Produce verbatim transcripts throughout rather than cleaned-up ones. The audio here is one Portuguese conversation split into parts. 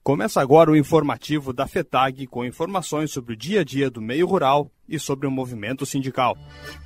Começa agora o informativo da FETAG com informações sobre o dia a dia do meio rural e sobre o movimento sindical.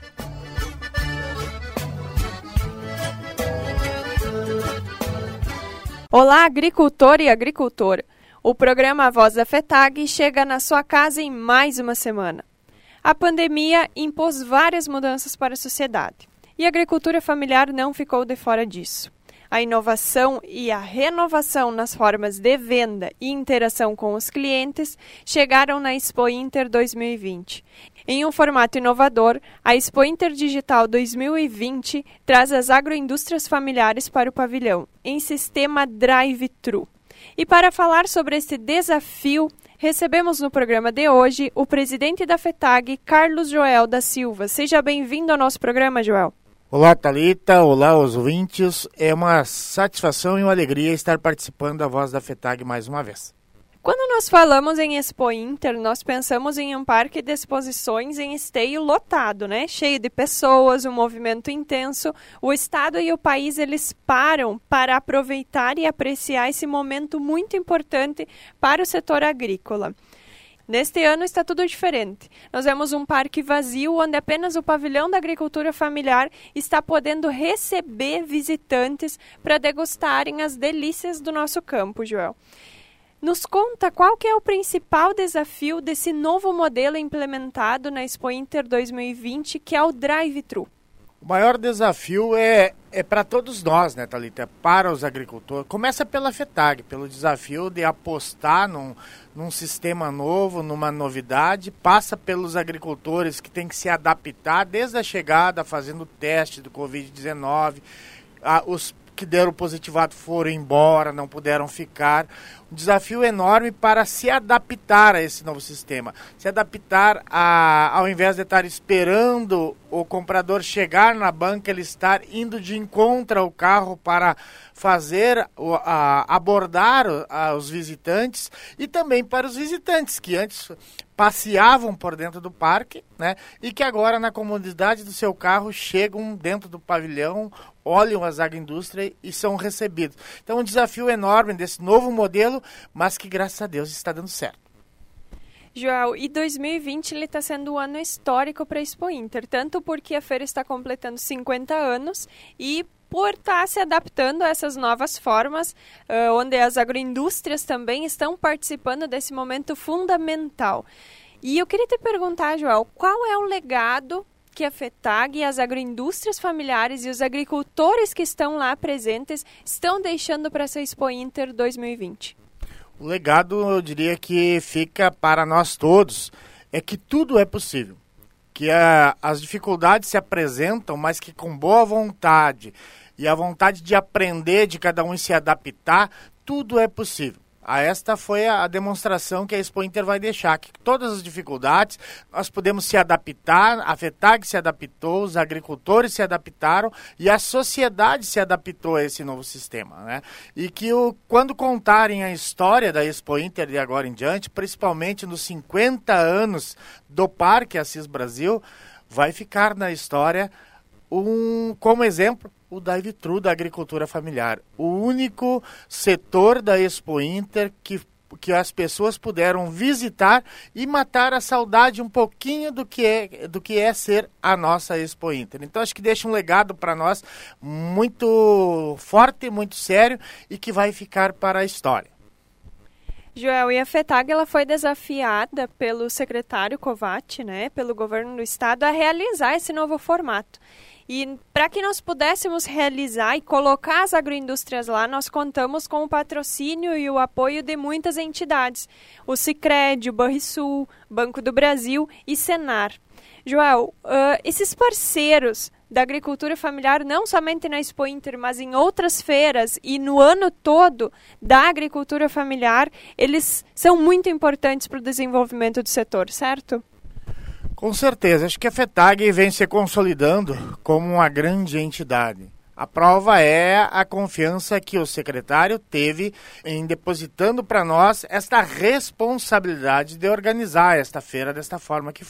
Olá, agricultor e agricultora! O programa Voz da FETAG chega na sua casa em mais uma semana. A pandemia impôs várias mudanças para a sociedade e a agricultura familiar não ficou de fora disso. A inovação e a renovação nas formas de venda e interação com os clientes chegaram na Expo Inter dois mil e vinte. Em um formato inovador, a Expo Inter Digital dois mil e vinte traz as agroindústrias familiares para o pavilhão, em sistema drive-thru. E para falar sobre esse desafio, recebemos no programa de hoje o presidente da FETAG, Carlos Joel da Silva. Seja bem-vindo ao nosso programa, Joel. Olá, Thalita. Olá, os ouvintes. É uma satisfação e uma alegria estar participando da Voz da FETAG mais uma vez. Quando nós falamos em Expo Inter, nós pensamos em um parque de exposições em esteio lotado, né? Cheio de pessoas, um movimento intenso. O estado e o país, eles param para aproveitar e apreciar esse momento muito importante para o setor agrícola. Neste ano está tudo diferente. Nós vemos um parque vazio onde apenas o pavilhão da agricultura familiar está podendo receber visitantes para degustarem as delícias do nosso campo, Joel. Nos conta qual que é o principal desafio desse novo modelo implementado na Expo Inter dois mil e vinte, que é o drive-thru. O maior desafio é, é para todos nós, né, Thalita? Para os agricultores. Começa pela FETAG, pelo desafio de apostar num, num sistema novo, numa novidade. Passa pelos agricultores que têm que se adaptar desde a chegada, fazendo teste do covid dezenove. Ah, os que deram positivado foram embora, não puderam ficar. Um desafio enorme para se adaptar a esse novo sistema. Se adaptar a, ao invés de estar esperando o comprador chegar na banca, ele estar indo de encontro ao carro para fazer, a, abordar a, os visitantes, e também para os visitantes que antes passeavam por dentro do parque, né, e que agora na comodidade do seu carro chegam dentro do pavilhão, olham as agroindústrias e são recebidos. Então um desafio enorme desse novo modelo, mas que graças a Deus está dando certo. Joel, e dois mil e vinte ele está sendo um ano histórico para a Expo Inter, tanto porque a feira está completando cinquenta anos e por estar se adaptando a essas novas formas, uh, onde as agroindústrias também estão participando desse momento fundamental. E eu queria te perguntar, Joel, qual é o legado que a FETAG, as agroindústrias familiares e os agricultores que estão lá presentes estão deixando para essa Expo Inter dois mil e vinte? O legado, eu diria que fica para nós todos, é que tudo é possível. Que a, as dificuldades se apresentam, mas que com boa vontade e a vontade de aprender, de cada um se adaptar, tudo é possível. A esta foi a demonstração que a Expo Inter vai deixar, que todas as dificuldades nós podemos se adaptar, a FETAG se adaptou, os agricultores se adaptaram e a sociedade se adaptou a esse novo sistema, né? E que o, quando contarem a história da Expo Inter de agora em diante, principalmente nos cinquenta anos do Parque Assis Brasil, vai ficar na história um, como exemplo o drive-thru da agricultura familiar. O único setor da Expo Inter que, que as pessoas puderam visitar e matar a saudade um pouquinho do que é, do que é ser a nossa Expo Inter. Então acho que deixa um legado para nós muito forte, muito sério e que vai ficar para a história. Joel, e a FETAG ela foi desafiada pelo secretário Kovács, né, pelo governo do estado, a realizar esse novo formato. E para que nós pudéssemos realizar e colocar as agroindústrias lá, nós contamos com o patrocínio e o apoio de muitas entidades. O Sicredi, o Banrisul, Banco do Brasil e Senar. Joel, uh, esses parceiros da agricultura familiar, não somente na Expo Inter, mas em outras feiras e no ano todo da agricultura familiar, eles são muito importantes para o desenvolvimento do setor, certo? Com certeza, acho que a FETAG vem se consolidando como uma grande entidade. A prova é a confiança que o secretário teve em depositando para nós esta responsabilidade de organizar esta feira desta forma que foi.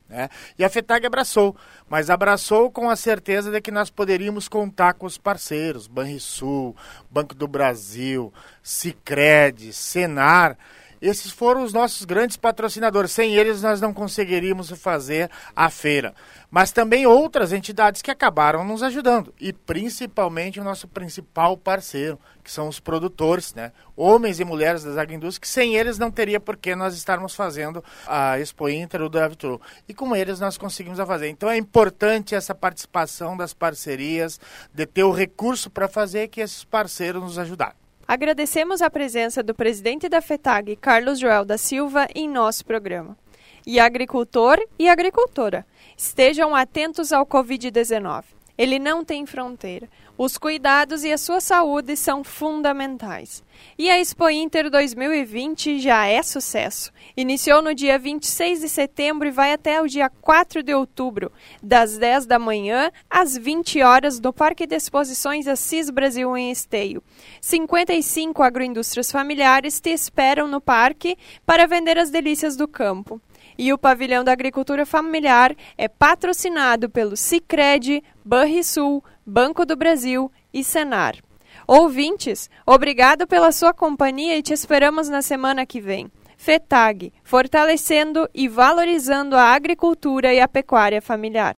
né? E a FETAG abraçou, mas abraçou com a certeza de que nós poderíamos contar com os parceiros, Banrisul, Banco do Brasil, Sicredi, Senar. Esses foram os nossos grandes patrocinadores. Sem eles, nós não conseguiríamos fazer a feira. Mas também outras entidades que acabaram nos ajudando. E principalmente o nosso principal parceiro, que são os produtores, né? Homens e mulheres das agroindústrias, que sem eles não teria por que nós estarmos fazendo a Expo Inter ou do Avitru. E com eles nós conseguimos a fazer. Então é importante essa participação das parcerias, de ter o recurso para fazer, que esses parceiros nos ajudaram. Agradecemos a presença do presidente da FETAG, Carlos Joel da Silva, em nosso programa. E agricultor e agricultora, estejam atentos ao covid dezenove. Ele não tem fronteira. Os cuidados e a sua saúde são fundamentais. E a Expo Inter dois mil e vinte já é sucesso. Iniciou no dia vinte e seis de setembro e vai até o dia quatro de outubro, das dez da manhã às vinte horas, no Parque de Exposições Assis Brasil em Esteio. cinquenta e cinco agroindústrias familiares te esperam no parque para vender as delícias do campo. E o Pavilhão da Agricultura Familiar é patrocinado pelo Sicredi, Banrisul, Banco do Brasil e Senar. Ouvintes, obrigado pela sua companhia e te esperamos na semana que vem. FETAG, fortalecendo e valorizando a agricultura e a pecuária familiar.